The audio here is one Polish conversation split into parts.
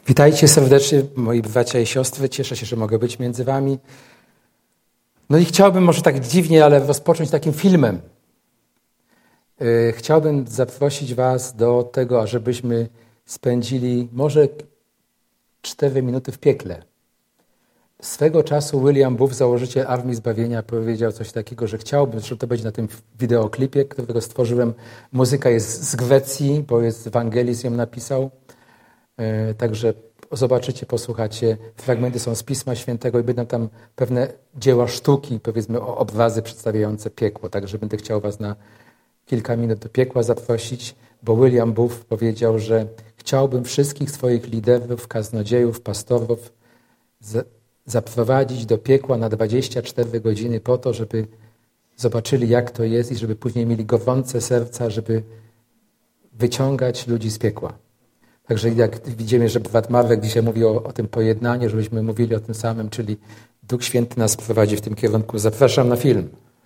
Witajcie serdecznie, moi bracia i siostry. Cieszę się, że mogę być między wami. No i chciałbym, może tak dziwnie, ale rozpocząć takim filmem. Chciałbym zaprosić was do tego, ażebyśmy spędzili może 4 minuty w piekle. Swego czasu William Booth, założyciel Armii Zbawienia, powiedział coś takiego, że chciałbym, że to będzie na tym wideoklipie, którego stworzyłem. Muzyka jest z Grecji, bo jest Ewangelii, ją napisał. Także zobaczycie, posłuchacie. Fragmenty są z Pisma Świętego i będą tam pewne dzieła sztuki, powiedzmy obrazy przedstawiające piekło. Także będę chciał was na kilka minut do piekła zaprosić, bo William Booth powiedział, że chciałbym wszystkich swoich liderów, kaznodziejów, pastorów zaprowadzić do piekła na 24 godziny po to, żeby zobaczyli, jak to jest i żeby później mieli gorące serca, żeby wyciągać ludzi z piekła. Także jak widzimy, że brat Marek dzisiaj mówi o tym pojednaniu, żebyśmy mówili o tym samym, czyli Duch Święty nas prowadzi w tym kierunku. Zapraszam na film.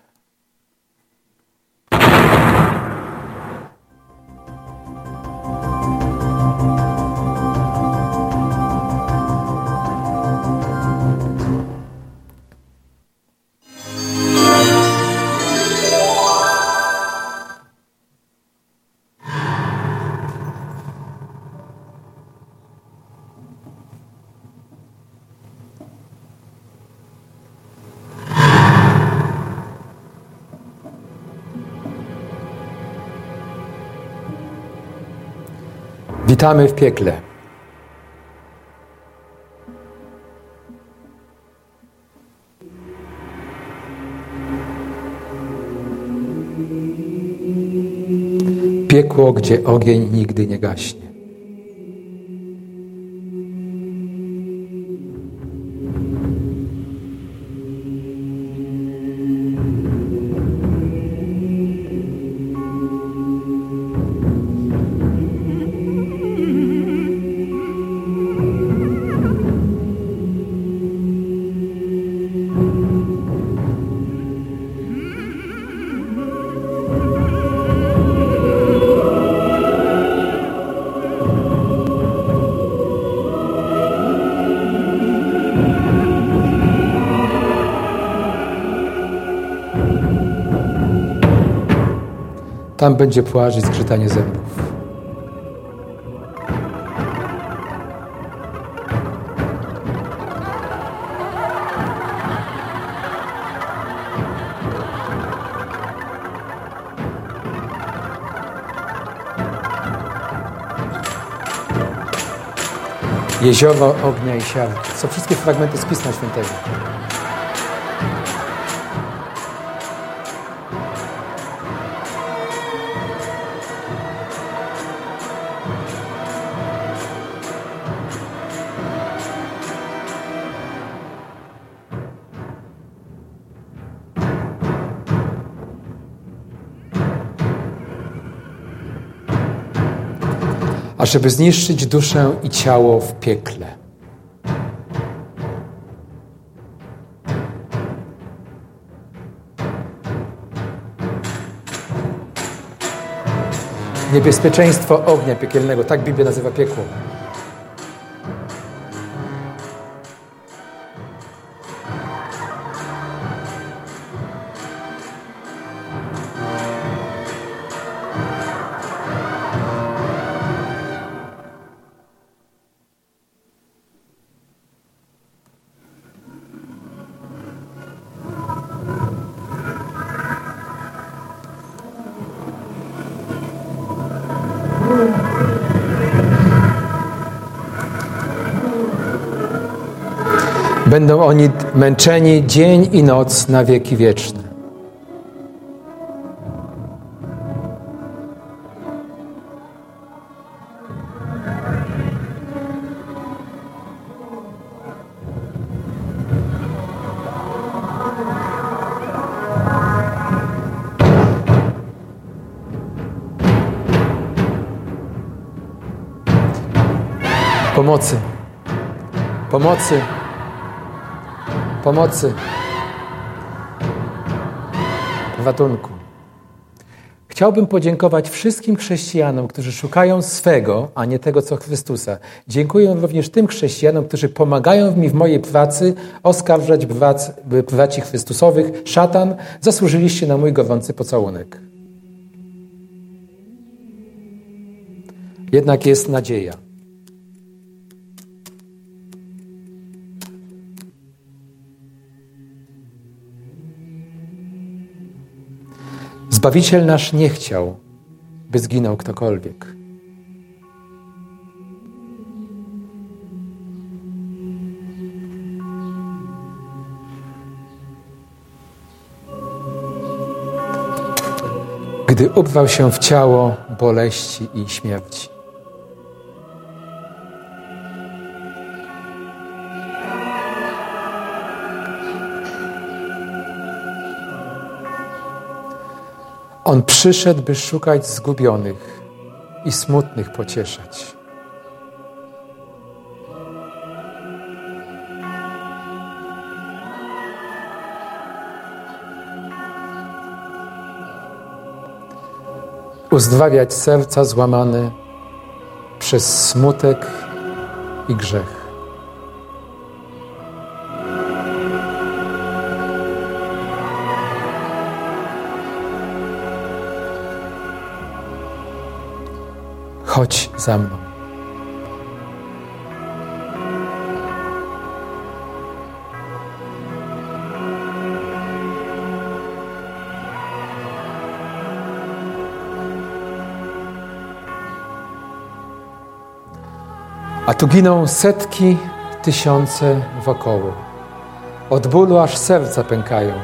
Witamy w piekle. Piekło, gdzie ogień nigdy nie gaśnie. Tam będzie płacz i zgrzytanie zębów. Jezioro ognia i siarki. To są wszystkie fragmenty z Pisma Świętego. Ażeby zniszczyć duszę i ciało w piekle. Niebezpieczeństwo ognia piekielnego, tak Biblia nazywa piekło. Będą oni męczeni dzień i noc na wieki wieczne. Pomocy. Pomocy. Pomocy. Ratunku. Chciałbym podziękować wszystkim chrześcijanom, którzy szukają swego, a nie tego, co Chrystusa. Dziękuję również tym chrześcijanom, którzy pomagają mi w mojej pracy oskarżać braci Chrystusowych. Szatan, zasłużyliście na mój gorący pocałunek. Jednak jest nadzieja. Zbawiciel nasz nie chciał, by zginął ktokolwiek. Gdy ubrał się w ciało boleści i śmierci. On przyszedł, by szukać zgubionych i smutnych pocieszać. Uzdrawiać serca złamane przez smutek i grzech. Chodź za mną. A tu giną setki, tysiące wokoło. Od bólu aż serca pękają.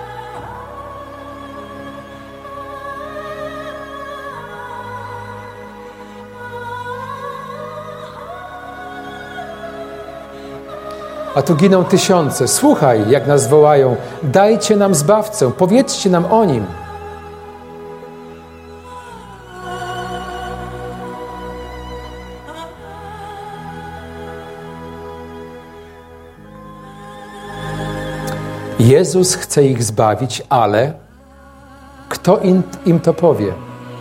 A tu giną tysiące. Słuchaj, jak nas wołają. Dajcie nam Zbawcę, powiedzcie nam o Nim. Jezus chce ich zbawić, ale kto im to powie?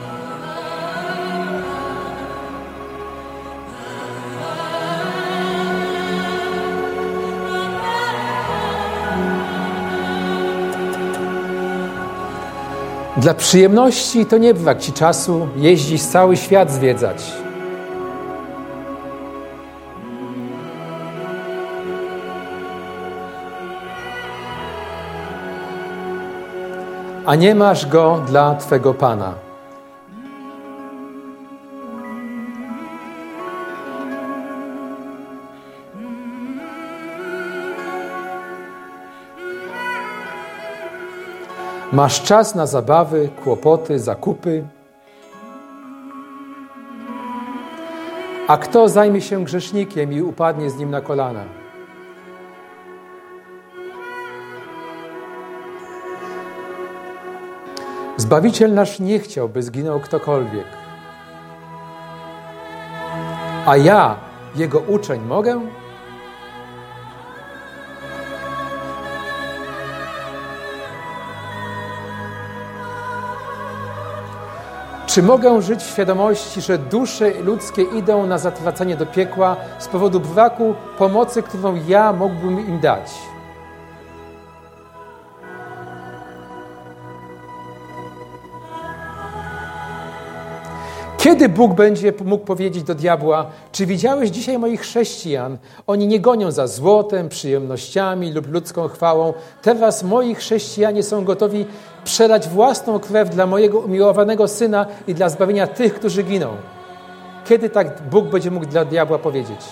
Dla przyjemności to nie brak ci czasu jeździć cały świat zwiedzać. A nie masz go dla Twego Pana. Masz czas na zabawy, kłopoty, zakupy. A kto zajmie się grzesznikiem i upadnie z nim na kolana? Zbawiciel nasz nie chciał, by zginął ktokolwiek. A ja, Jego uczeń, mogę? Czy mogę żyć w świadomości, że dusze ludzkie idą na zatracenie do piekła z powodu braku pomocy, którą ja mógłbym im dać? Kiedy Bóg będzie mógł powiedzieć do diabła, czy widziałeś dzisiaj moich chrześcijan? Oni nie gonią za złotem, przyjemnościami lub ludzką chwałą. Teraz moi chrześcijanie są gotowi przelać własną krew dla mojego umiłowanego Syna i dla zbawienia tych, którzy giną. Kiedy tak Bóg będzie mógł dla diabła powiedzieć?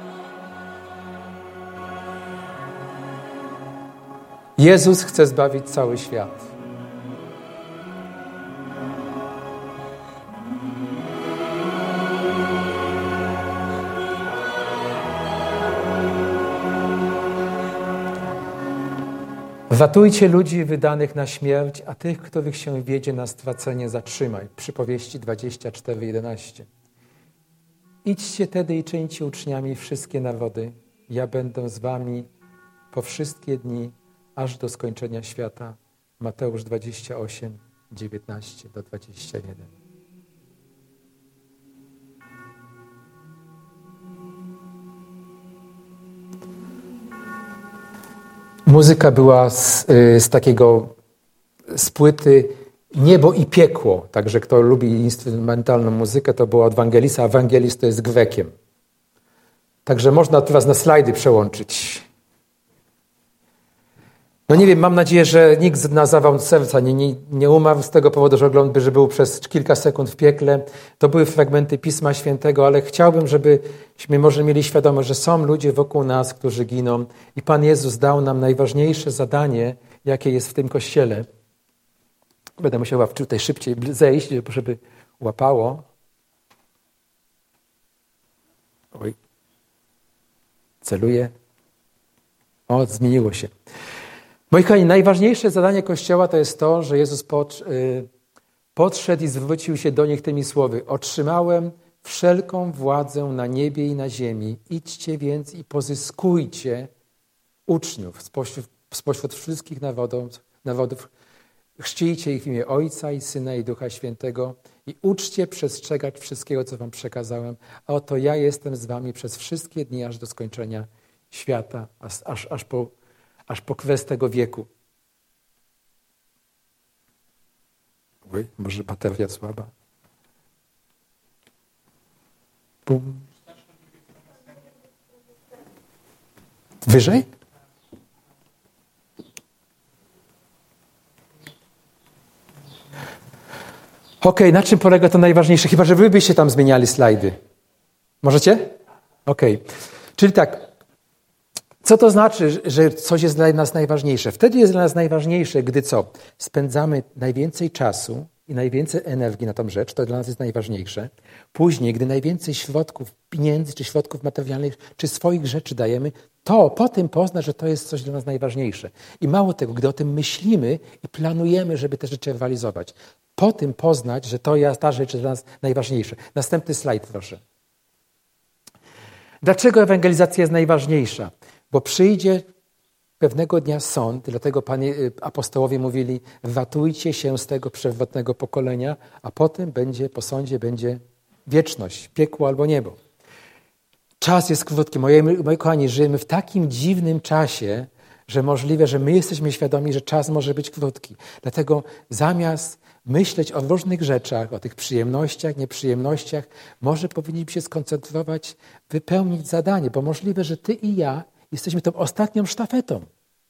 Jezus chce zbawić cały świat. Ratujcie ludzi wydanych na śmierć, a tych, których się wiedzie na stracenie, zatrzymaj. Przypowieści 24:11. Idźcie tedy i czyńcie uczniami wszystkie narody. Ja będę z wami po wszystkie dni, aż do skończenia świata. Mateusz 28:11. 19 do 21. Muzyka była z płyty Niebo i piekło. Także kto lubi instrumentalną muzykę, to była od Vangelisa, a Vangelis to jest Gwekiem. Także można teraz na slajdy przełączyć. No nie wiem, mam nadzieję, że nikt na zawał serca nie umarł z tego powodu, że był przez kilka sekund w piekle. To były fragmenty Pisma Świętego, ale chciałbym, żebyśmy może mieli świadomość, że są ludzie wokół nas, którzy giną i Pan Jezus dał nam najważniejsze zadanie, jakie jest w tym Kościele. Będę musiała tutaj szybciej zejść, żeby łapało. Oj. Celuję. O, zmieniło się. Moi kochani, najważniejsze zadanie Kościoła to jest to, że Jezus podszedł i zwrócił się do nich tymi słowy. Otrzymałem wszelką władzę na niebie i na ziemi. Idźcie więc i pozyskujcie uczniów spośród wszystkich narodów. Chrzcijcie ich w imię Ojca i Syna i Ducha Świętego i uczcie przestrzegać wszystkiego, co wam przekazałem. A oto ja jestem z wami przez wszystkie dni, aż do skończenia świata, aż po kres tego wieku. Oj, może bateria słaba. Bum. Wyżej? Okej, na czym polega to najważniejsze? Chyba że wy byście tam zmieniali slajdy. Możecie? Okej. Czyli tak, co to znaczy, że coś jest dla nas najważniejsze? Wtedy jest dla nas najważniejsze, gdy co? Spędzamy najwięcej czasu i najwięcej energii na tą rzecz, to dla nas jest najważniejsze. Później, gdy najwięcej środków, pieniędzy, czy środków materialnych, czy swoich rzeczy dajemy, to po tym poznać, że to jest coś dla nas najważniejsze. I mało tego, gdy o tym myślimy i planujemy, żeby te rzeczy realizować, po tym poznać, że ta rzecz jest dla nas najważniejsza. Następny slajd, proszę. Dlaczego ewangelizacja jest najważniejsza? Bo przyjdzie pewnego dnia sąd, dlatego apostołowie mówili, ratujcie się z tego przewrotnego pokolenia, a potem po sądzie będzie wieczność, piekło albo niebo. Czas jest krótki. Moi kochani, żyjemy w takim dziwnym czasie, że możliwe, że my jesteśmy świadomi, że czas może być krótki. Dlatego zamiast myśleć o różnych rzeczach, o tych przyjemnościach, nieprzyjemnościach, może powinniśmy się skoncentrować, wypełnić zadanie, bo możliwe, że ty i ja jesteśmy tą ostatnią sztafetą.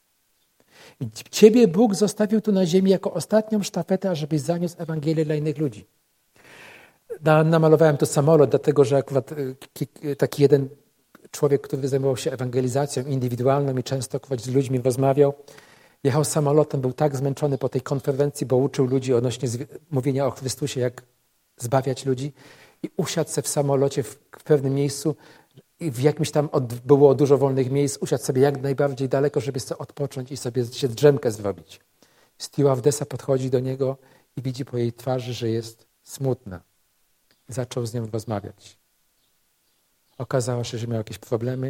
I ciebie Bóg zostawił tu na ziemi jako ostatnią sztafetę, ażebyś zaniósł Ewangelię dla innych ludzi. Namalowałem tu samolot, dlatego że akurat taki jeden człowiek, który zajmował się ewangelizacją indywidualną i często z ludźmi rozmawiał, jechał samolotem, był tak zmęczony po tej konferencji, bo uczył ludzi odnośnie mówienia o Chrystusie, jak zbawiać ludzi i usiadł sobie w samolocie w pewnym miejscu i w jakimś tam było dużo wolnych miejsc, usiadł sobie jak najbardziej daleko, żeby sobie odpocząć i sobie się drzemkę zrobić. Stewardessa podchodzi do niego i widzi po jej twarzy, że jest smutna. Zaczął z nią rozmawiać. Okazało się, że miał jakieś problemy.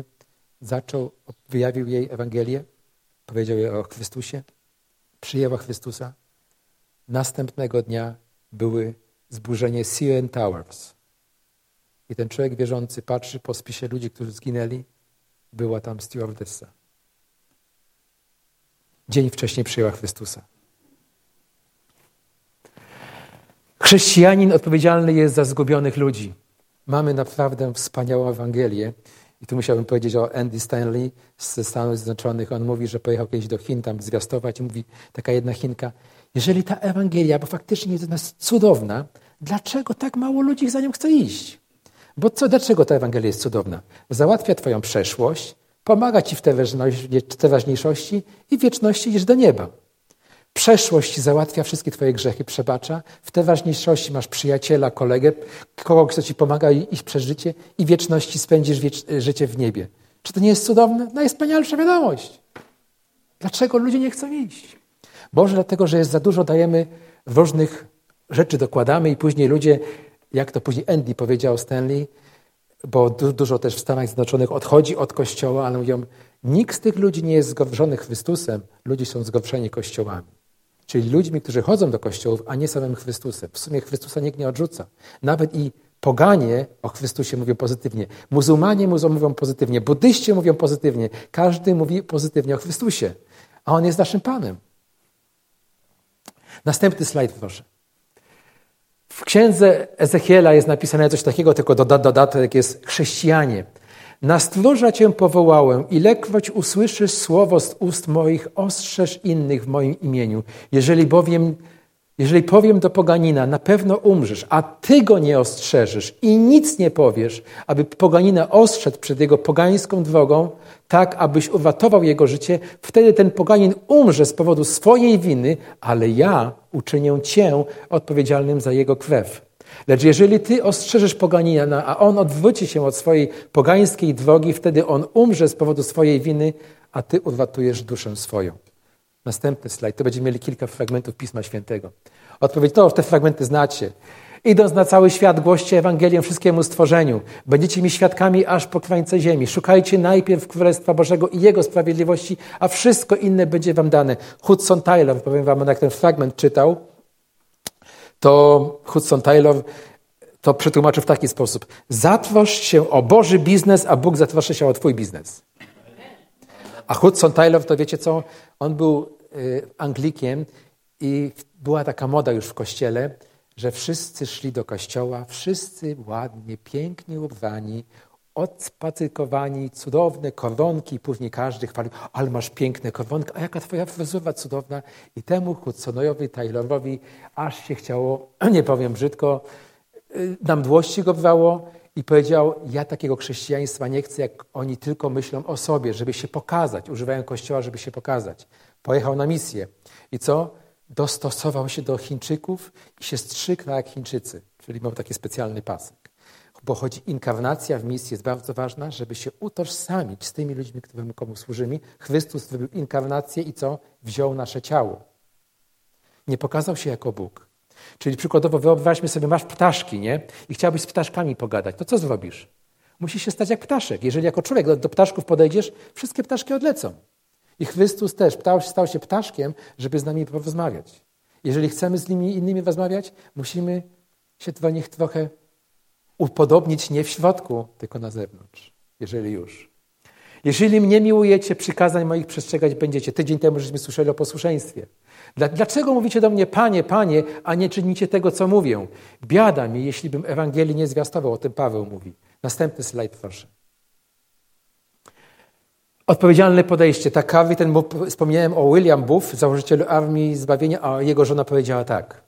Wyjawił jej Ewangelię, powiedział jej o Chrystusie, przyjęła Chrystusa. Następnego dnia były zburzenie CN Towers. I ten człowiek wierzący patrzy po spisie ludzi, którzy zginęli. Była tam stewardessa. Dzień wcześniej przyjęła Chrystusa. Chrześcijanin odpowiedzialny jest za zgubionych ludzi. Mamy naprawdę wspaniałą Ewangelię. I tu musiałbym powiedzieć o Andy Stanley ze Stanów Zjednoczonych. On mówi, że pojechał kiedyś do Chin tam zwiastować i mówi, taka jedna Chinka, jeżeli ta Ewangelia, bo faktycznie jest cudowna, dlaczego tak mało ludzi za nią chce iść? Dlaczego ta Ewangelia jest cudowna? Załatwia twoją przeszłość, pomaga ci w teraźniejszości i w wieczności idziesz do nieba. Przeszłość załatwia wszystkie twoje grzechy, przebacza. W teraźniejszości masz przyjaciela, kolegę, kogoś, kto ci pomaga iść przez życie i w wieczności spędzisz życie w niebie. Czy to nie jest cudowne? Najwspanialsza wiadomość. Dlaczego ludzie nie chcą iść? Może dlatego, że jest za dużo, dajemy różnych rzeczy, dokładamy i później ludzie, jak to później Andy powiedział Stanley, bo dużo też w Stanach Zjednoczonych odchodzi od Kościoła, ale mówią, nikt z tych ludzi nie jest zgorszony Chrystusem, ludzie są zgorszeni Kościołami. Czyli ludźmi, którzy chodzą do kościołów, a nie samym Chrystusem. W sumie Chrystusa nikt nie odrzuca. Nawet i poganie o Chrystusie mówią pozytywnie. Muzułmanie mówią pozytywnie. Buddyści mówią pozytywnie. Każdy mówi pozytywnie o Chrystusie. A On jest naszym Panem. Następny slajd, proszę. W księdze Ezechiela jest napisane coś takiego, tylko dodatek jest chrześcijanie. Na stróża Cię powołałem, ilekroć usłyszysz słowo z ust moich, ostrzeż innych w moim imieniu. Jeżeli powiem do poganina, na pewno umrzesz, a Ty go nie ostrzeżysz i nic nie powiesz, aby poganina ostrzegł przed jego pogańską drogą, tak abyś uratował jego życie, wtedy ten poganin umrze z powodu swojej winy, ale ja uczynię Cię odpowiedzialnym za jego krew. Lecz jeżeli Ty ostrzeżesz poganina, a on odwróci się od swojej pogańskiej drogi, wtedy on umrze z powodu swojej winy, a Ty uratujesz duszę swoją. Następny slajd. To będziemy mieli kilka fragmentów Pisma Świętego. Odpowiedź, to te fragmenty znacie. Idąc na cały świat, głoście Ewangelię wszystkiemu stworzeniu. Będziecie mi świadkami aż po krańce ziemi. Szukajcie najpierw Królestwa Bożego i Jego sprawiedliwości, a wszystko inne będzie wam dane. Hudson Taylor, powiem wam, jak ten fragment czytał, to Hudson Taylor to przetłumaczył w taki sposób. Zatroszcz się o Boży biznes, a Bóg zatroszczy się o twój biznes. A Hudson Taylor, to wiecie co? On był Anglikiem i była taka moda już w kościele, że wszyscy szli do kościoła, wszyscy ładnie, pięknie ubrani, odspacykowani, cudowne koronki, później każdy chwalił, ale masz piękne koronki, a jaka twoja fryzura cudowna. I temu Hudsonowi, Taylorowi aż się chciało, nie powiem brzydko, na mdłości go brzało i powiedział, ja takiego chrześcijaństwa nie chcę, jak oni tylko myślą o sobie, żeby się pokazać, używają kościoła, żeby się pokazać. Pojechał na misję i co? Dostosował się do Chińczyków i się strzykł jak Chińczycy, czyli miał taki specjalny pasek. Bo choć inkarnacja w misji jest bardzo ważna, żeby się utożsamić z tymi ludźmi, komu służymy. Chrystus zrobił inkarnację i co? Wziął nasze ciało. Nie pokazał się jako Bóg. Czyli przykładowo wyobraźmy sobie, masz ptaszki, nie? I chciałbyś z ptaszkami pogadać. To co zrobisz? Musisz się stać jak ptaszek. Jeżeli jako człowiek do ptaszków podejdziesz, wszystkie ptaszki odlecą. I Chrystus też stał się ptaszkiem, żeby z nami porozmawiać. Jeżeli chcemy z nimi innymi rozmawiać, musimy się do nich trochę upodobnić nie w środku, tylko na zewnątrz. Jeżeli już. Jeżeli mnie miłujecie, przykazań moich przestrzegać będziecie. Tydzień temu żeśmy słyszeli o posłuszeństwie. Dlaczego mówicie do mnie, Panie, Panie, a nie czynicie tego, co mówię? Biada mi, jeśli bym Ewangelii nie zwiastował. O tym Paweł mówi. Następny slajd, proszę. Odpowiedzialne podejście. Tak, wspomniałem o William Booth, założycielu Armii Zbawienia, a jego żona powiedziała tak.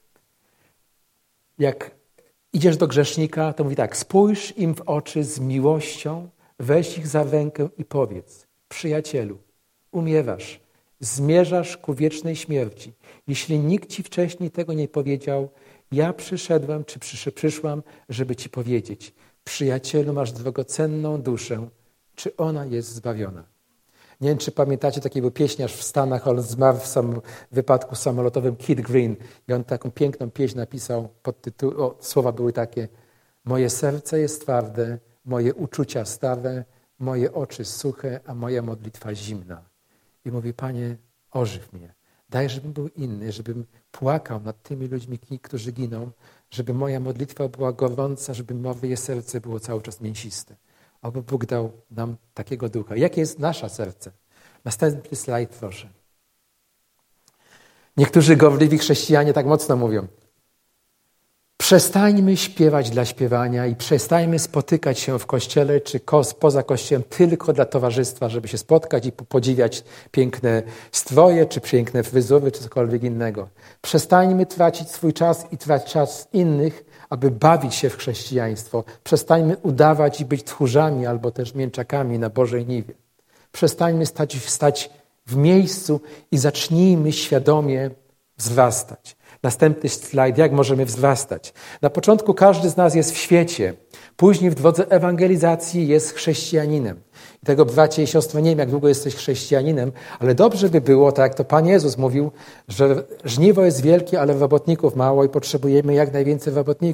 Jak idziesz do grzesznika, to mówi tak, spójrz im w oczy z miłością, weź ich za rękę i powiedz, przyjacielu, umiewasz, zmierzasz ku wiecznej śmierci. Jeśli nikt ci wcześniej tego nie powiedział, ja przyszedłem, czy przyszłam, żeby ci powiedzieć, przyjacielu, masz drogocenną duszę, czy ona jest zbawiona. Nie wiem, czy pamiętacie takiego pieśniarz w Stanach, on zmarł w wypadku samolotowym, Kid Green. I on taką piękną pieśń napisał pod tytułem, słowa były takie: moje serce jest twarde, moje uczucia stare, moje oczy suche, a moja modlitwa zimna. I mówi, Panie, ożyw mnie. Daj, żebym był inny, żebym płakał nad tymi ludźmi, którzy giną, żeby moja modlitwa była gorąca, żeby moje serce było cały czas mięsiste. Oby Bóg dał nam takiego ducha. Jakie jest nasze serce? Następny slajd, proszę. Niektórzy gorliwi chrześcijanie tak mocno mówią. Przestańmy śpiewać dla śpiewania i przestańmy spotykać się w kościele czy poza kościołem tylko dla towarzystwa, żeby się spotkać i podziwiać piękne stroje, czy piękne fryzury, czy cokolwiek innego. Przestańmy tracić swój czas i tracić czas innych, aby bawić się w chrześcijaństwo. Przestańmy udawać i być tchórzami albo też mięczakami na Bożej niwie. Przestańmy stać w miejscu i zacznijmy świadomie wzrastać. Następny slajd, jak możemy wzrastać. Na początku każdy z nas jest w świecie. Później w drodze ewangelizacji jest chrześcijaninem. I tego, bracie i siostry, nie wiem, jak długo jesteś chrześcijaninem, ale dobrze by było, tak jak to Pan Jezus mówił, że żniwo jest wielkie, ale robotników mało i potrzebujemy jak najwięcej robotników.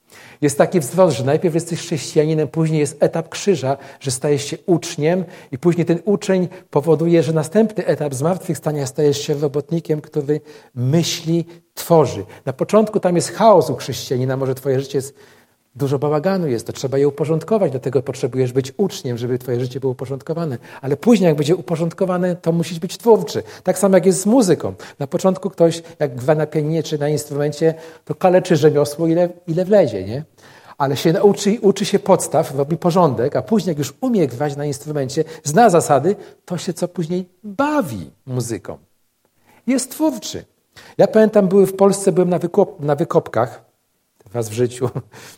Jest taki wzrost, że najpierw jesteś chrześcijaninem, później jest etap krzyża, że stajesz się uczniem i później ten uczeń powoduje, że następny etap zmartwychwstania stajesz się robotnikiem, który myśli, tworzy. Na początku tam jest chaos u chrześcijanina, może twoje życie jest dużo bałaganu jest, to trzeba je uporządkować, dlatego potrzebujesz być uczniem, żeby twoje życie było uporządkowane. Ale później, jak będzie uporządkowane, to musisz być twórczy. Tak samo jak jest z muzyką. Na początku ktoś, jak gra na pianinie czy na instrumencie, to kaleczy rzemiosło, ile wlezie, nie? Ale się uczy się podstaw, robi porządek, a później, jak już umie grać na instrumencie, zna zasady, to się co później bawi muzyką. Jest twórczy. Ja pamiętam, w Polsce byłem na wykopkach, raz w życiu.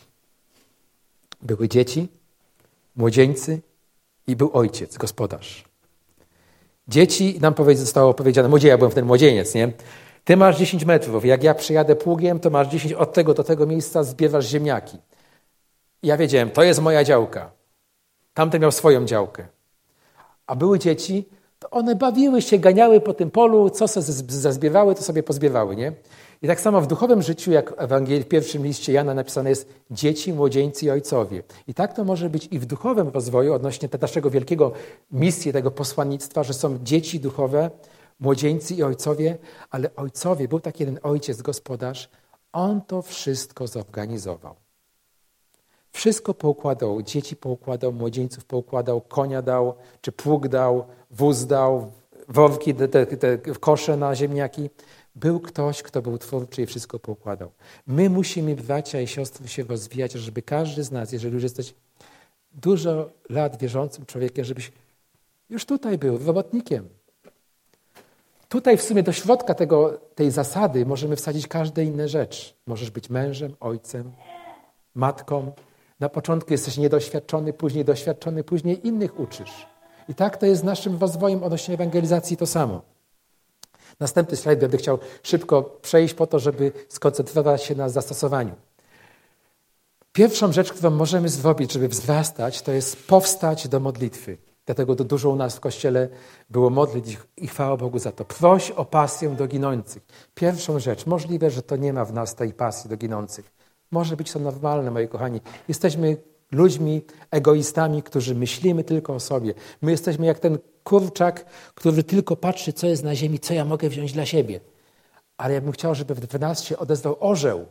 Były dzieci, młodzieńcy i był ojciec, gospodarz. Dzieci, nam zostało powiedziane, ja byłem wtedy młodzieniec, nie? Ty masz 10 metrów, jak ja przyjadę pługiem, to masz 10, od tego do tego miejsca zbiewasz ziemniaki. I ja wiedziałem, to jest moja działka. Tamten miał swoją działkę. A były dzieci, to one bawiły się, ganiały po tym polu, co sobie zazbiewały, to sobie pozbiewały, nie? I tak samo w duchowym życiu, jak w pierwszym liście Jana napisane jest dzieci, młodzieńcy i ojcowie. I tak to może być i w duchowym rozwoju odnośnie naszego wielkiego misji, tego posłannictwa, że są dzieci duchowe, młodzieńcy i ojcowie, ale ojcowie, był taki jeden ojciec, gospodarz, on to wszystko zorganizował. Wszystko poukładał, dzieci poukładał, młodzieńców poukładał, konia dał, czy pług dał, wóz dał, worki, te kosze na ziemniaki. Był ktoś, kto był twórczy i wszystko poukładał. My musimy, bracia i siostry, się rozwijać, żeby każdy z nas, jeżeli już jesteś dużo lat wierzącym człowiekiem, żebyś już tutaj był robotnikiem. Tutaj w sumie do środka tej zasady możemy wsadzić każde inne rzecz. Możesz być mężem, ojcem, matką. Na początku jesteś niedoświadczony, później innych uczysz. I tak to jest z naszym rozwojem odnośnie ewangelizacji to samo. Następny slajd będę chciał szybko przejść po to, żeby skoncentrować się na zastosowaniu. Pierwszą rzecz, którą możemy zrobić, żeby wzrastać, to jest powstać do modlitwy. Dlatego dużo u nas w Kościele było modlić i chwała Bogu za to. Proś o pasję do ginących. Pierwszą rzecz, możliwe, że to nie ma w nas tej pasji do ginących. Może być to normalne, moi kochani. Jesteśmy ludźmi, egoistami, którzy myślimy tylko o sobie. My jesteśmy jak ten kurczak, który tylko patrzy, co jest na ziemi, co ja mogę wziąć dla siebie. Ale ja bym chciał, żeby w nas się odezwał orzeł.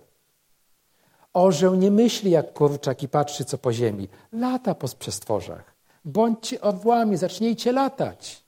Orzeł nie myśli jak kurczak i patrzy, co po ziemi. Lata po przestworzach. Bądźcie orłami, zacznijcie latać.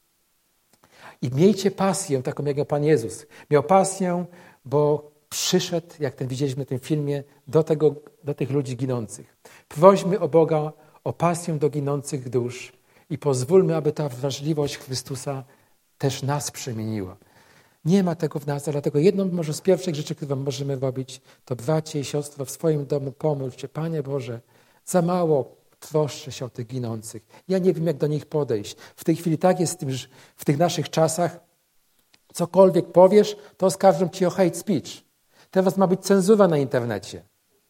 I miejcie pasję, taką jak miał Pan Jezus. Miał pasję, bo przyszedł, jak widzieliśmy w tym filmie, do tych ludzi ginących. Prośmy o Boga o pasję do ginących dusz i pozwólmy, aby ta wrażliwość Chrystusa też nas przemieniła. Nie ma tego w nas, dlatego jedną może z pierwszych rzeczy, które możemy robić, to bracie i siostry w swoim domu pomóżcie. Panie Boże, za mało troszczę się o tych ginących. Ja nie wiem, jak do nich podejść. W tej chwili tak jest w tych naszych czasach, cokolwiek powiesz, to oskarżą cię o hate speech. Teraz ma być cenzura na internecie.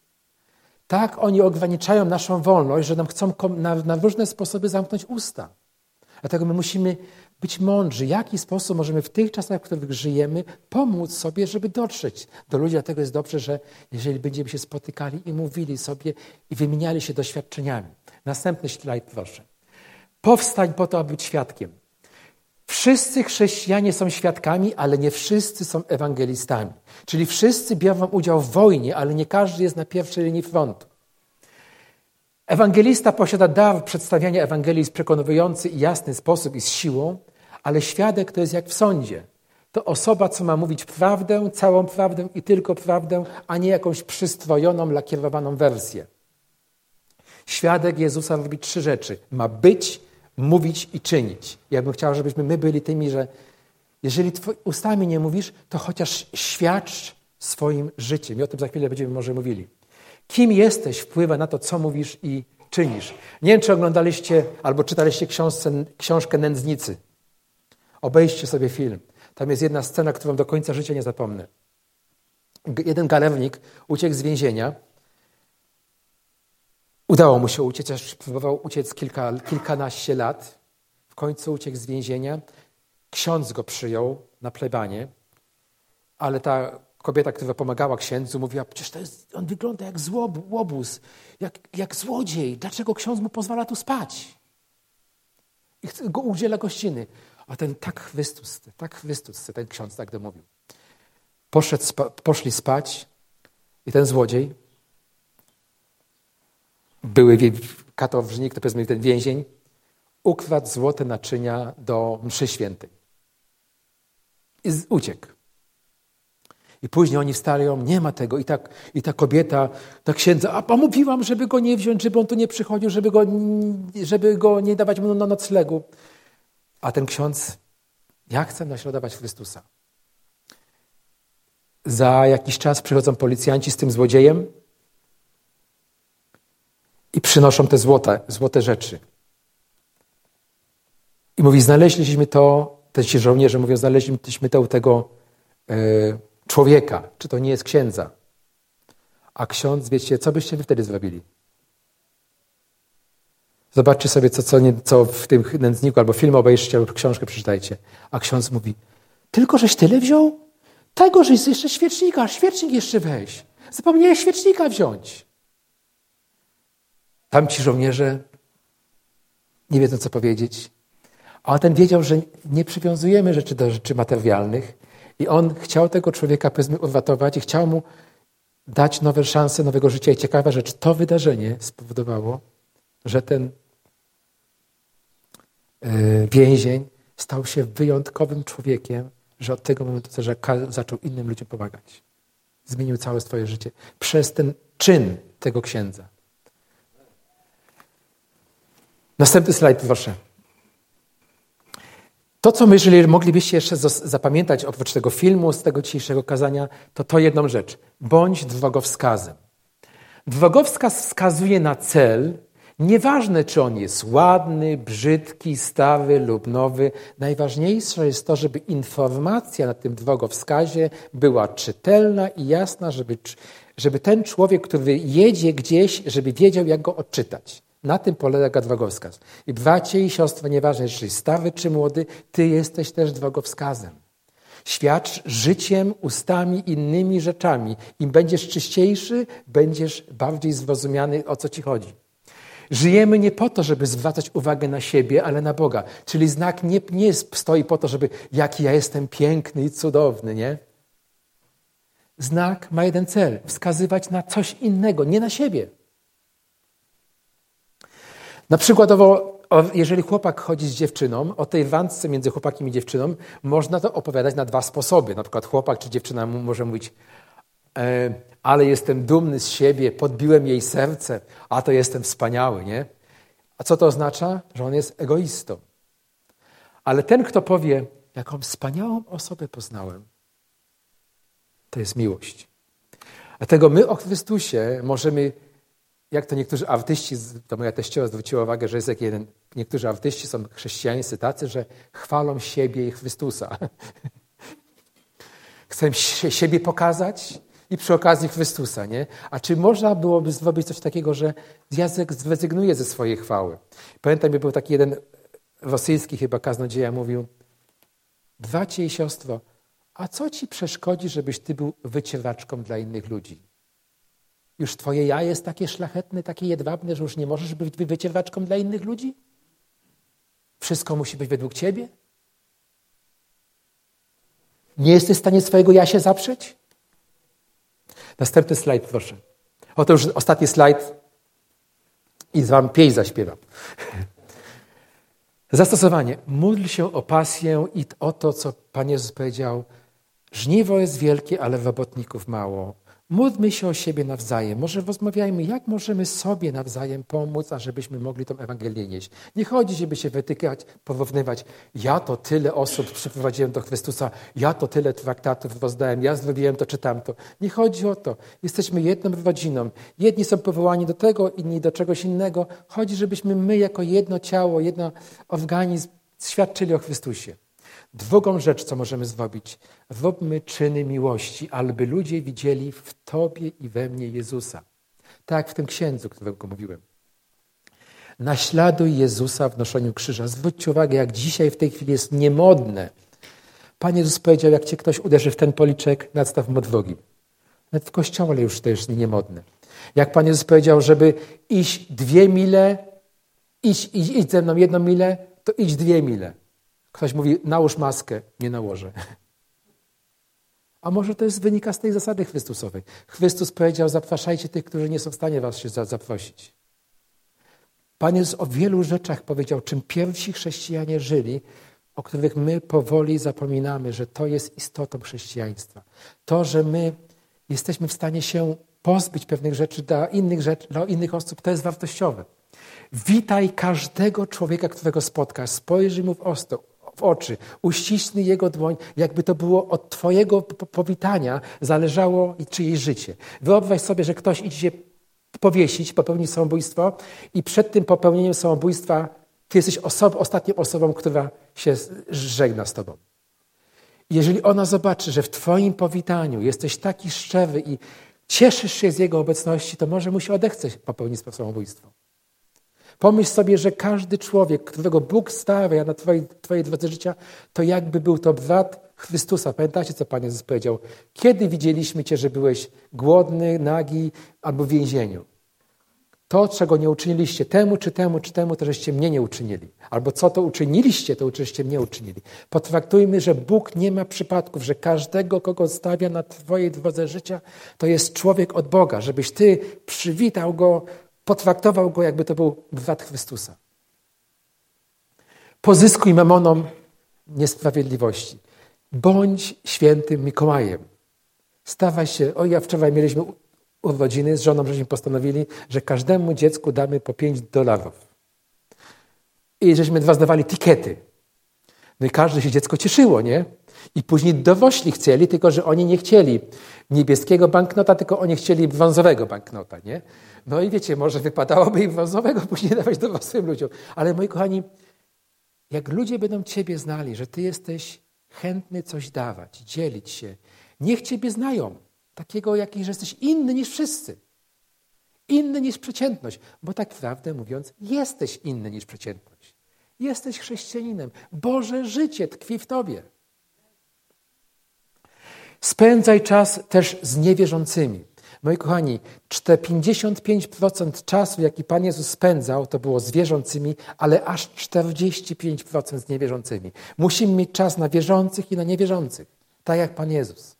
Tak oni ograniczają naszą wolność, że nam chcą na różne sposoby zamknąć usta. Dlatego my musimy być mądrzy. W jaki sposób możemy w tych czasach, w których żyjemy, pomóc sobie, żeby dotrzeć do ludzi. Dlatego jest dobrze, że jeżeli będziemy się spotykali i mówili sobie i wymieniali się doświadczeniami. Następny slajd, proszę. Powstań po to, aby być świadkiem. Wszyscy chrześcijanie są świadkami, ale nie wszyscy są ewangelistami. Czyli wszyscy biorą udział w wojnie, ale nie każdy jest na pierwszej linii frontu. Ewangelista posiada dar przedstawiania Ewangelii w przekonujący i jasny sposób i z siłą, ale świadek to jest jak w sądzie. To osoba, co ma mówić prawdę, całą prawdę i tylko prawdę, a nie jakąś przystrojoną, lakierowaną wersję. Świadek Jezusa robi 3 rzeczy. Ma być, mówić i czynić. Ja bym chciał, żebyśmy my byli tymi, że jeżeli ustami nie mówisz, to chociaż świadcz swoim życiem. I o tym za chwilę będziemy może mówili. Kim jesteś wpływa na to, co mówisz i czynisz. Nie wiem, czy oglądaliście albo czytaliście książkę Nędznicy. Obejrzcie sobie film. Tam jest jedna scena, którą do końca życia nie zapomnę. Jeden galewnik uciekł z więzienia. Udało mu się uciec, aż próbował uciec kilkanaście lat. W końcu uciekł z więzienia. Ksiądz go przyjął na plebanie, ale ta kobieta, która pomagała księdzu, mówiła, przecież on wygląda jak łobuz, jak złodziej. Dlaczego ksiądz mu pozwala tu spać? I go udziela gościny. A ten tak chwystus, ten ksiądz tak domówił. Poszli spać i ten złodziej, były katowrzynik, to powiedzmy ten więzień, ukradł złote naczynia do mszy świętej. I uciekł. I później oni wstali, nie ma tego. I ta kobieta, ta księdza, a mówiłam, żeby go nie wziąć, żeby on tu nie przychodził, żeby go nie dawać mu na noclegu. A ten ksiądz, ja chcę naśladować Chrystusa. Za jakiś czas przychodzą policjanci z tym złodziejem i przynoszą te złote rzeczy. I mówi, znaleźliśmy ci żołnierze mówią, znaleźliśmy to u tego człowieka. Czy to nie jest księdza? A ksiądz, wiecie, co byście wy wtedy zrobili? Zobaczcie sobie, co w tym nędzniku, albo film obejrzyjcie, albo książkę przeczytajcie. A ksiądz mówi, tylko żeś tyle wziął? Tego, żeś jeszcze świecznik jeszcze weź. Zapomniałeś świecznika wziąć. Tamci żołnierze nie wiedzą, co powiedzieć. A ten wiedział, że nie przywiązujemy rzeczy do rzeczy materialnych i on chciał tego człowieka, powiedzmy, uratować i chciał mu dać nowe szanse, nowego życia. I ciekawa rzecz, to wydarzenie spowodowało, że ten więzień stał się wyjątkowym człowiekiem, że od tego momentu zaczął innym ludziom pomagać. Zmienił całe swoje życie przez ten czyn tego księdza. Następny slajd, proszę. To, co my, jeżeli moglibyście jeszcze zapamiętać oprócz tego filmu, z tego dzisiejszego kazania, to jedną rzecz. Bądź drogowskazem. Drogowskaz wskazuje na cel, nieważne, czy on jest ładny, brzydki, stary lub nowy. Najważniejsze jest to, żeby informacja na tym drogowskazie była czytelna i jasna, żeby ten człowiek, który jedzie gdzieś, żeby wiedział, jak go odczytać. Na tym polega drogowskaz. I bracie i siostry, nieważne, czy stary czy młody, ty jesteś też drogowskazem. Świadcz życiem, ustami, innymi rzeczami. Im będziesz czyściejszy, będziesz bardziej zrozumiany, o co ci chodzi. Żyjemy nie po to, żeby zwracać uwagę na siebie, ale na Boga. Czyli znak nie stoi po to, żeby jaki ja jestem piękny i cudowny, nie? Znak ma jeden cel. Wskazywać na coś innego, nie na siebie. Na przykładowo, jeżeli chłopak chodzi z dziewczyną, o tej randce między chłopakiem i dziewczyną można to opowiadać na dwa sposoby. Na przykład chłopak czy dziewczyna może mówić, ale jestem dumny z siebie, podbiłem jej serce, a to jestem wspaniały, nie? A co to oznacza? Że on jest egoistą. Ale ten, kto powie, jaką wspaniałą osobę poznałem, to jest miłość. Dlatego my o Chrystusie możemy, jak to niektórzy artyści, to moja teściowa zwróciła uwagę, że jest niektórzy artyści są chrześcijańscy tacy, że chwalą siebie i Chrystusa. Chcą siebie pokazać i przy okazji Chrystusa, nie? A czy można byłoby zrobić coś takiego, że Jacek zrezygnuje ze swojej chwały? Pamiętam, był taki jeden rosyjski chyba kaznodzieja, mówił, bracie i siostro, a co ci przeszkodzi, żebyś ty był wycieraczką dla innych ludzi? Już twoje ja jest takie szlachetne, takie jedwabne, że już nie możesz być wycieraczką dla innych ludzi? Wszystko musi być według ciebie? Nie jesteś w stanie swojego ja się zaprzeć? Następny slajd, proszę. Oto już ostatni slajd i wam pieśń zaśpiewam. Zastosowanie. Módl się o pasję i o to, co Pan Jezus powiedział. Żniwo jest wielkie, ale robotników mało. Módlmy się o siebie nawzajem. Może rozmawiajmy, jak możemy sobie nawzajem pomóc, ażebyśmy mogli tą Ewangelię nieść. Nie chodzi, żeby się wytykać, porównywać. Ja to tyle osób przyprowadziłem do Chrystusa, ja to tyle traktatów rozdałem, ja zrobiłem to czy tamto. Nie chodzi o to. Jesteśmy jedną rodziną. Jedni są powołani do tego, inni do czegoś innego. Chodzi, żebyśmy my jako jedno ciało, jedno organizm świadczyli o Chrystusie. Drugą rzecz, co możemy zrobić, róbmy czyny miłości, aby ludzie widzieli w Tobie i we mnie Jezusa. Tak jak w tym księdzu, którego mówiłem. Naśladuj Jezusa w noszeniu krzyża. Zwróćcie uwagę, jak dzisiaj w tej chwili jest niemodne Pan Jezus powiedział, jak cię ktoś uderzy w ten policzek, nadstaw mu drogi. Nawet w kościele już to jest niemodne. Jak Pan Jezus powiedział, żeby iść 2 mile, idź ze mną 1 milę, to idź 2 mile. Ktoś mówi, nałóż maskę. Nie nałożę. A może to wynika z tej zasady chrystusowej. Chrystus powiedział, zapraszajcie tych, którzy nie są w stanie was się zaprosić. Pan Jezus o wielu rzeczach powiedział, czym pierwsi chrześcijanie żyli, o których my powoli zapominamy, że to jest istotą chrześcijaństwa. To, że my jesteśmy w stanie się pozbyć pewnych rzeczy dla innych osób, to jest wartościowe. Witaj każdego człowieka, którego spotkasz, spojrzyj mu w oczy, uściśnij jego dłoń, jakby to było od twojego powitania zależało czyjeś życie. Wyobraź sobie, że ktoś idzie się powiesić, popełnić samobójstwo i przed tym popełnieniem samobójstwa ty jesteś ostatnią osobą, która się żegna z tobą. Jeżeli ona zobaczy, że w twoim powitaniu jesteś taki szczery i cieszysz się z jego obecności, to może mu się odechce popełnić samobójstwo. Pomyśl sobie, że każdy człowiek, którego Bóg stawia na twojej drodze życia, to jakby był to brat Chrystusa. Pamiętacie, co Pan Jezus powiedział? Kiedy widzieliśmy Cię, że byłeś głodny, nagi albo w więzieniu? To, czego nie uczyniliście temu, czy temu, czy temu, to żeście mnie nie uczynili. Albo co to uczyniliście, to żeście mnie uczynili. Potraktujmy, że Bóg nie ma przypadków, że każdego, kogo stawia na twojej drodze życia, to jest człowiek od Boga, żebyś ty przywitał go, potraktował go, jakby to był brat Chrystusa. Pozyskuj mamonom niesprawiedliwości. Bądź świętym Mikołajem. Stawaj się, ja wczoraj mieliśmy urodziny, z żoną żeśmy postanowili, że każdemu dziecku damy po $5. I żeśmy rozdawali tikety. No i każde się dziecko cieszyło, nie? I później dorośli chcieli, tylko że oni nie chcieli niebieskiego banknota, tylko oni chcieli brązowego banknota, nie? No i wiecie, może wypadałoby im brązowego później dawać dorosłym ludziom. Ale moi kochani, jak ludzie będą Ciebie znali, że Ty jesteś chętny coś dawać, dzielić się, niech Ciebie znają. Takiego, że jesteś inny niż wszyscy. Inny niż przeciętność. Bo tak prawdę mówiąc, jesteś inny niż przeciętność. Jesteś chrześcijaninem. Boże życie tkwi w Tobie. Spędzaj czas też z niewierzącymi. Moi kochani, 55% czasu, jaki Pan Jezus spędzał, to było z wierzącymi, ale aż 45% z niewierzącymi. Musimy mieć czas na wierzących i na niewierzących. Tak jak Pan Jezus.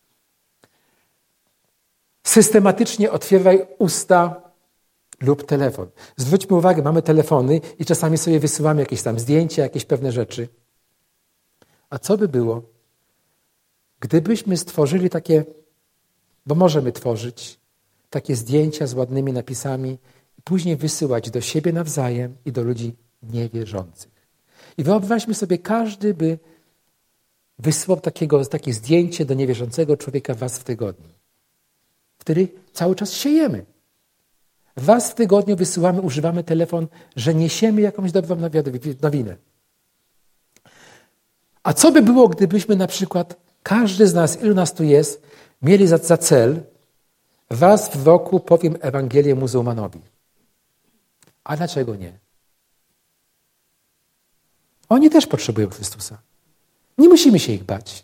Systematycznie otwieraj usta lub telefon. Zwróćmy uwagę, mamy telefony i czasami sobie wysyłamy jakieś tam zdjęcia, jakieś pewne rzeczy. A co by było, gdybyśmy stworzyli takie, bo możemy tworzyć takie zdjęcia z ładnymi napisami i później wysyłać do siebie nawzajem i do ludzi niewierzących. I wyobraźmy sobie, każdy by wysłał takie zdjęcie do niewierzącego człowieka raz w tygodniu. Wtedy cały czas siejemy. Raz w tygodniu wysyłamy, używamy telefon, że niesiemy jakąś dobrą nowinę. A co by było, gdybyśmy na przykład, każdy z nas, ilu nas tu jest, mieli za cel, raz w roku powiem Ewangelię muzułmanowi. A dlaczego nie? Oni też potrzebują Chrystusa. Nie musimy się ich bać.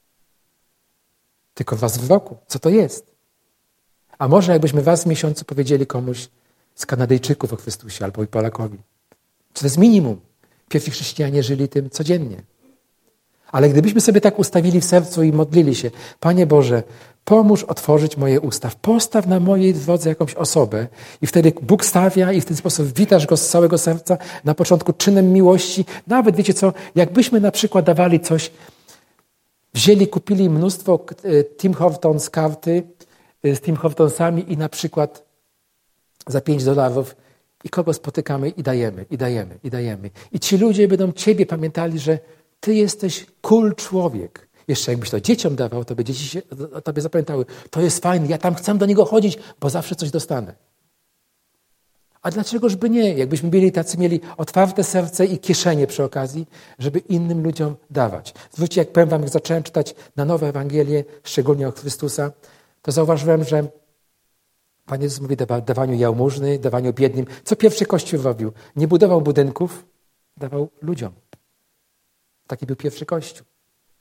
Tylko raz w roku. Co to jest? A może jakbyśmy raz w miesiącu powiedzieli komuś z Kanadyjczyków o Chrystusie albo i Polakowi. Czy to jest minimum? Pierwsi chrześcijanie żyli tym codziennie. Ale gdybyśmy sobie tak ustawili w sercu i modlili się, Panie Boże, pomóż otworzyć moje usta, postaw na mojej drodze jakąś osobę i wtedy Bóg stawia i w ten sposób witasz go z całego serca, na początku czynem miłości. Nawet wiecie co, jakbyśmy na przykład dawali coś, kupili mnóstwo Tim Hortons karty z Tim Hortonsami i na przykład za $5 i kogo spotykamy i dajemy. I ci ludzie będą Ciebie pamiętali, że Ty jesteś cool człowiek. Jeszcze jakbyś to dzieciom dawał, to by dzieci się o Tobie zapamiętały. To jest fajne, ja tam chcę do niego chodzić, bo zawsze coś dostanę. A dlaczegoż by nie? Jakbyśmy mieli otwarte serce i kieszenie przy okazji, żeby innym ludziom dawać. Zwróćcie, jak powiem wam, jak zacząłem czytać na nowe Ewangelie, szczególnie o Chrystusa, to zauważyłem, że Pan Jezus mówi o dawaniu jałmużny, dawaniu biednym. Co pierwszy Kościół robił? Nie budował budynków, dawał ludziom. Taki był pierwszy Kościół.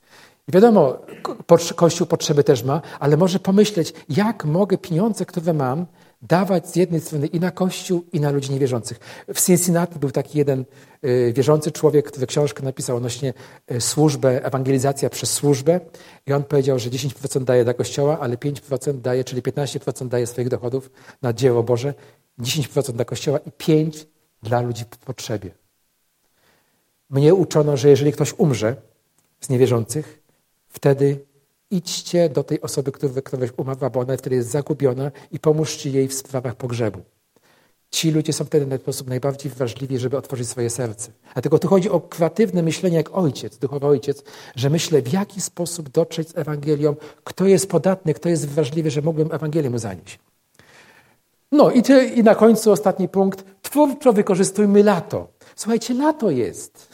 I wiadomo, Kościół potrzeby też ma, ale może pomyśleć, jak mogę pieniądze, które mam, dawać z jednej strony i na Kościół, i na ludzi niewierzących. W Cincinnati był taki jeden wierzący człowiek, który książkę napisał odnośnie służbę, ewangelizacja przez służbę. I on powiedział, że 10% daje dla Kościoła, ale 5% daje, czyli 15% daje swoich dochodów na dzieło Boże, 10% dla Kościoła i 5% dla ludzi w potrzebie. Mnie uczono, że jeżeli ktoś umrze z niewierzących, wtedy idźcie do tej osoby, która umarła, bo ona wtedy jest zagubiona i pomóżcie jej w sprawach pogrzebu. Ci ludzie są wtedy w sposób najbardziej wrażliwi, żeby otworzyć swoje serce. Dlatego tu chodzi o kreatywne myślenie jak ojciec, duchowy ojciec, że myślę, w jaki sposób dotrzeć z Ewangelią, kto jest podatny, kto jest wrażliwy, że mógłbym Ewangelię mu zanieść. No i na końcu ostatni punkt. Twórczo wykorzystujmy lato. Słuchajcie, lato jest.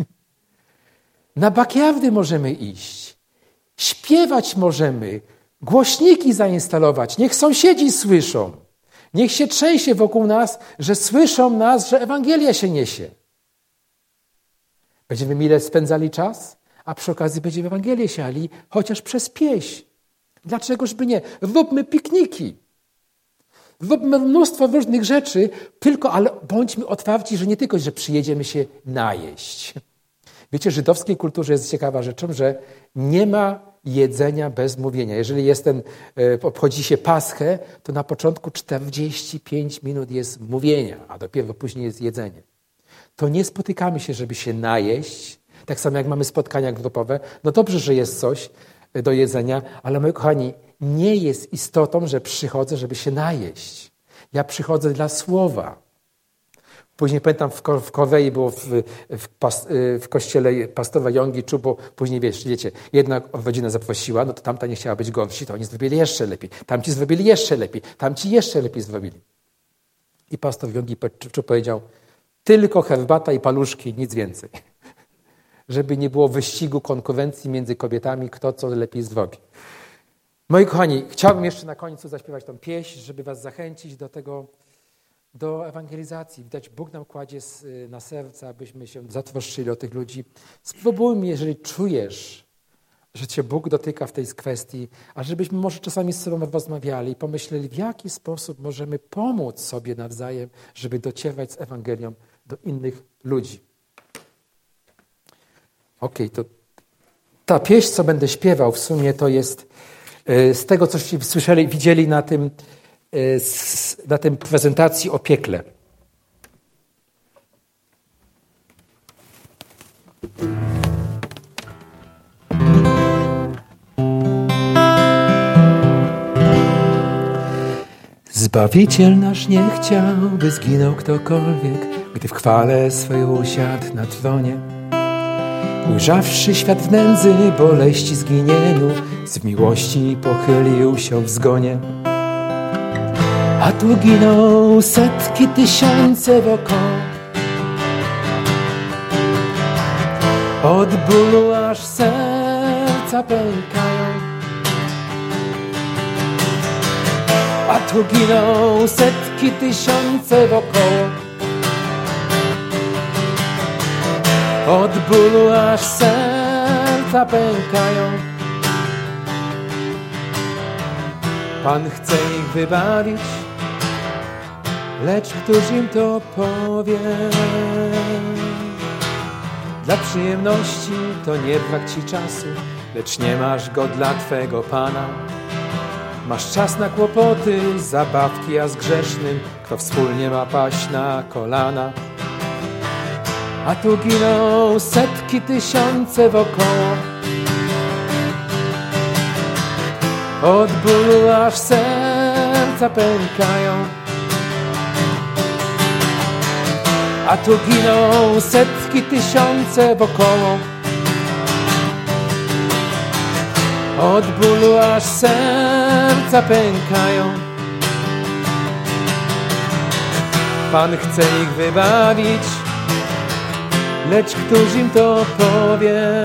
Na bakiardy możemy iść. Śpiewać możemy. Głośniki zainstalować. Niech sąsiedzi słyszą. Niech się trzęsie wokół nas, że słyszą nas, że Ewangelia się niesie. Będziemy mile spędzali czas, a przy okazji będziemy Ewangelię siali, chociaż przez pieśń. Dlaczegoż by nie? Róbmy pikniki. Róbmy mnóstwo różnych rzeczy, ale bądźmy otwarci, że nie tylko, że przyjedziemy się najeść. Wiecie, w żydowskiej kulturze jest ciekawa rzeczą, że nie ma jedzenia bez mówienia. Jeżeli obchodzi się Paschę, to na początku 45 minut jest mówienia, a dopiero później jest jedzenie. To nie spotykamy się, żeby się najeść, tak samo jak mamy spotkania grupowe. No dobrze, że jest coś do jedzenia, ale moi kochani, nie jest istotą, że przychodzę, żeby się najeść. Ja przychodzę dla słowa. Później pamiętam w Korei było w kościele pastora Yonggi Chu, bo później wiecie, jedna rodzina zaprosiła, no to tamta nie chciała być gorsi, to oni zrobili jeszcze lepiej. Tamci zrobili jeszcze lepiej. Tamci jeszcze lepiej zrobili. I pastor Yonggi Chu powiedział, tylko herbata i paluszki, nic więcej. Żeby nie było wyścigu, konkurencji między kobietami, kto co lepiej zrobi. Moi kochani, chciałbym jeszcze na końcu zaśpiewać tą pieśń, żeby was zachęcić do tego, do ewangelizacji. Widać, Bóg nam kładzie na serce, abyśmy się zatroszczyli o tych ludzi. Spróbujmy, jeżeli czujesz, że cię Bóg dotyka w tej kwestii, a żebyśmy może czasami z sobą rozmawiali i pomyśleli, w jaki sposób możemy pomóc sobie nawzajem, żeby docierać z Ewangelią do innych ludzi. To ta pieśń, co będę śpiewał, w sumie to jest z tego, coście widzieli na tym prezentacji o piekle. Zbawiciel nasz nie chciał, by zginął ktokolwiek, gdy w chwale swej usiadł na tronie. Ujrzawszy świat w nędzy, boleści, zginieniu, z miłości pochylił się w zgonie. A tu giną setki, tysiące wokoło. Od bólu aż serca pękają. A tu giną setki, tysiące wokoło. Od bólu aż serca pękają. Pan chce ich wybawić, lecz któż im to powie? Dla przyjemności to nie brak ci czasu, lecz nie masz go dla twego Pana. Masz czas na kłopoty, zabawki, a z grzesznym kto wspólnie ma paść na kolana. A tu giną setki, tysiące wokoło. Od bólu aż serca pękają. A tu giną setki, tysiące wokoło. Od bólu aż serca pękają. Pan chce ich wybawić, lecz któż im to powie?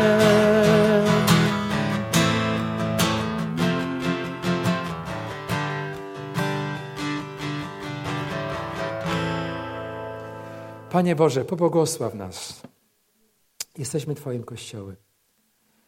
Panie Boże, pobłogosław nas. Jesteśmy Twoim Kościołem.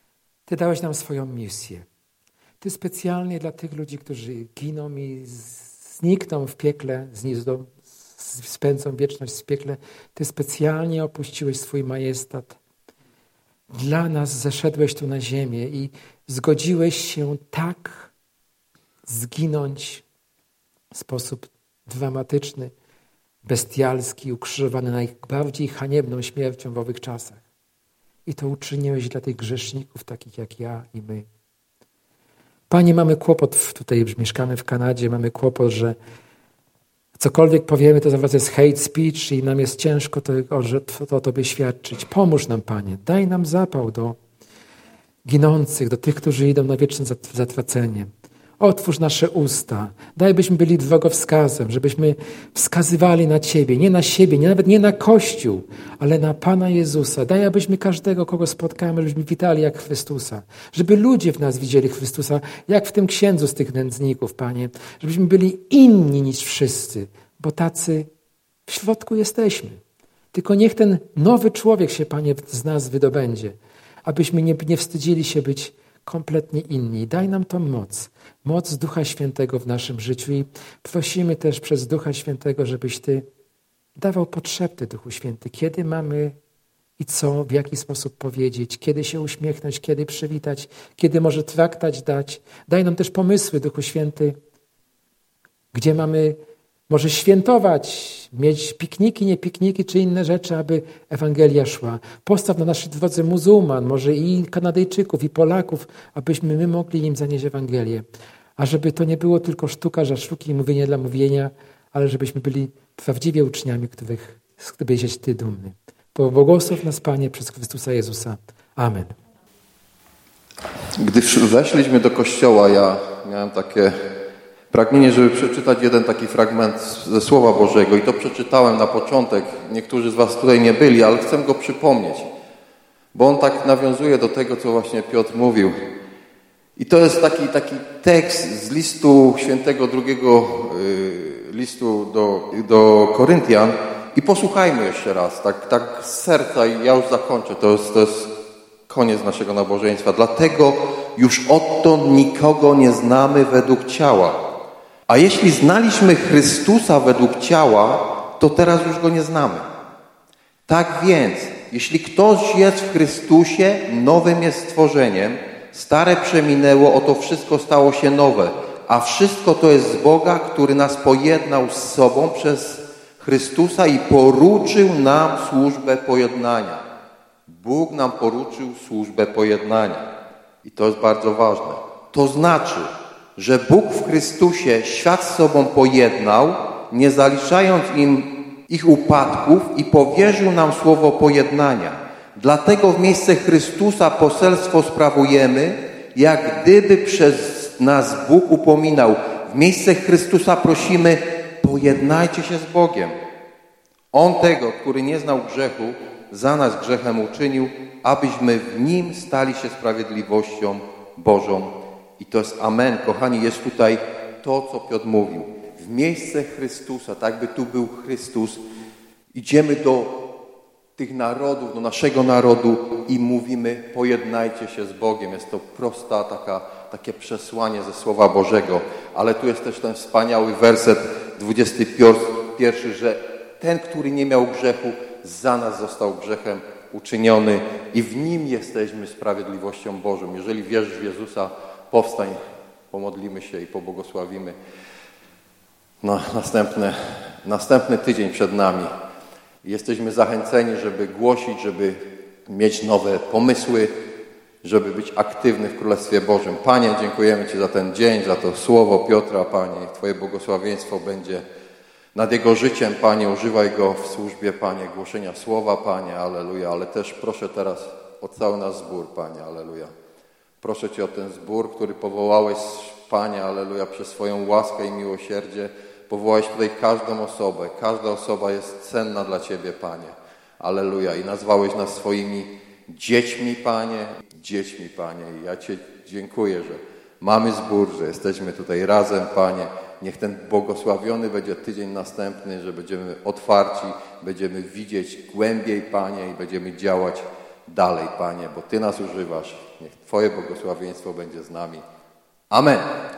Ty dałeś nam swoją misję. Ty specjalnie dla tych ludzi, którzy giną i znikną w piekle, spędzą wieczność w piekle, Ty specjalnie opuściłeś swój majestat. Dla nas zeszedłeś tu na ziemię i zgodziłeś się tak zginąć w sposób dramatyczny, bestialski, ukrzyżowany najbardziej haniebną śmiercią w owych czasach. I to uczyniłeś dla tych grzeszników, takich jak ja i my. Panie, mamy kłopot, tutaj mieszkamy w Kanadzie, mamy kłopot, że cokolwiek powiemy, to za was jest hate speech i nam jest ciężko to o Tobie świadczyć. Pomóż nam, Panie, daj nam zapał do ginących, do tych, którzy idą na wieczne zatracenie. Otwórz nasze usta, daj, byśmy byli drogowskazem, żebyśmy wskazywali na Ciebie, nie na siebie, nawet nie na Kościół, ale na Pana Jezusa. Daj, abyśmy każdego, kogo spotkamy, żebyśmy witali jak Chrystusa. Żeby ludzie w nas widzieli Chrystusa, jak w tym księdzu z tych nędzników, Panie. Żebyśmy byli inni niż wszyscy, bo tacy w środku jesteśmy. Tylko niech ten nowy człowiek się, Panie, z nas wydobędzie, abyśmy nie wstydzili się być kompletnie inni. Daj nam tą moc Ducha Świętego w naszym życiu i prosimy też przez Ducha Świętego, żebyś Ty dawał podszepty, Duchu Święty, kiedy mamy i co, w jaki sposób powiedzieć, kiedy się uśmiechnąć, kiedy przywitać, kiedy może traktat dać. Daj nam też pomysły, Duchu Święty, gdzie mamy może świętować, mieć pikniki, nie pikniki, czy inne rzeczy, aby Ewangelia szła. Postaw na naszej drodze muzułman, może i Kanadyjczyków, i Polaków, abyśmy my mogli im zanieść Ewangelię. A żeby to nie było tylko sztuka za sztuki i mówienie dla mówienia, ale żebyśmy byli prawdziwie uczniami, z których jesteś Ty dumny. Pobłogosław nas, Panie, przez Chrystusa Jezusa. Amen. Gdy weszliśmy do kościoła, ja miałem takie pragnienie, żeby przeczytać jeden taki fragment ze Słowa Bożego i to przeczytałem na początek. Niektórzy z was tutaj nie byli, ale chcę go przypomnieć, bo on tak nawiązuje do tego, co właśnie Piotr mówił. I to jest taki tekst z listu świętego drugiego listu do Koryntian i posłuchajmy jeszcze raz, tak z serca i ja już zakończę. To jest koniec naszego nabożeństwa. Dlatego już odtąd nikogo nie znamy według ciała. A jeśli znaliśmy Chrystusa według ciała, to teraz już Go nie znamy. Tak więc, jeśli ktoś jest w Chrystusie, nowym jest stworzeniem, stare przeminęło, oto wszystko stało się nowe. A wszystko to jest z Boga, który nas pojednał z sobą przez Chrystusa i poruczył nam służbę pojednania. Bóg nam poruczył służbę pojednania. I to jest bardzo ważne. To znaczy, że Bóg w Chrystusie świat z sobą pojednał, nie zaliczając im ich upadków i powierzył nam słowo pojednania. Dlatego w miejsce Chrystusa poselstwo sprawujemy, jak gdyby przez nas Bóg upominał. W miejsce Chrystusa prosimy, pojednajcie się z Bogiem. On tego, który nie znał grzechu, za nas grzechem uczynił, abyśmy w Nim stali się sprawiedliwością Bożą. I to jest amen, kochani, jest tutaj to, co Piotr mówił. W miejsce Chrystusa, tak jakby tu był Chrystus, idziemy do tych narodów, do naszego narodu i mówimy, pojednajcie się z Bogiem. Jest to prosta takie przesłanie ze Słowa Bożego. Ale tu jest też ten wspaniały werset 21, że ten, który nie miał grzechu, za nas został grzechem uczyniony i w Nim jesteśmy sprawiedliwością Bożą. Jeżeli wierzysz w Jezusa, powstań, pomodlimy się i pobłogosławimy. Następny tydzień przed nami. Jesteśmy zachęceni, żeby głosić, żeby mieć nowe pomysły, żeby być aktywny w Królestwie Bożym. Panie, dziękujemy Ci za ten dzień, za to słowo Piotra, Panie. Twoje błogosławieństwo będzie nad jego życiem, Panie. Używaj go w służbie, Panie, głoszenia słowa, Panie, alleluja. Ale też proszę teraz o cały nasz zbór, Panie, alleluja. Proszę Cię o ten zbór, który powołałeś, Panie, alleluja, przez swoją łaskę i miłosierdzie. Powołałeś tutaj każdą osobę. Każda osoba jest cenna dla Ciebie, Panie. Alleluja. I nazwałeś nas swoimi dziećmi, Panie. Dziećmi, Panie. I ja Cię dziękuję, że mamy zbór, że jesteśmy tutaj razem, Panie. Niech ten błogosławiony będzie tydzień następny, że będziemy otwarci, będziemy widzieć głębiej, Panie, i będziemy działać dalej, Panie, bo Ty nas używasz. Niech Twoje błogosławieństwo będzie z nami. Amen.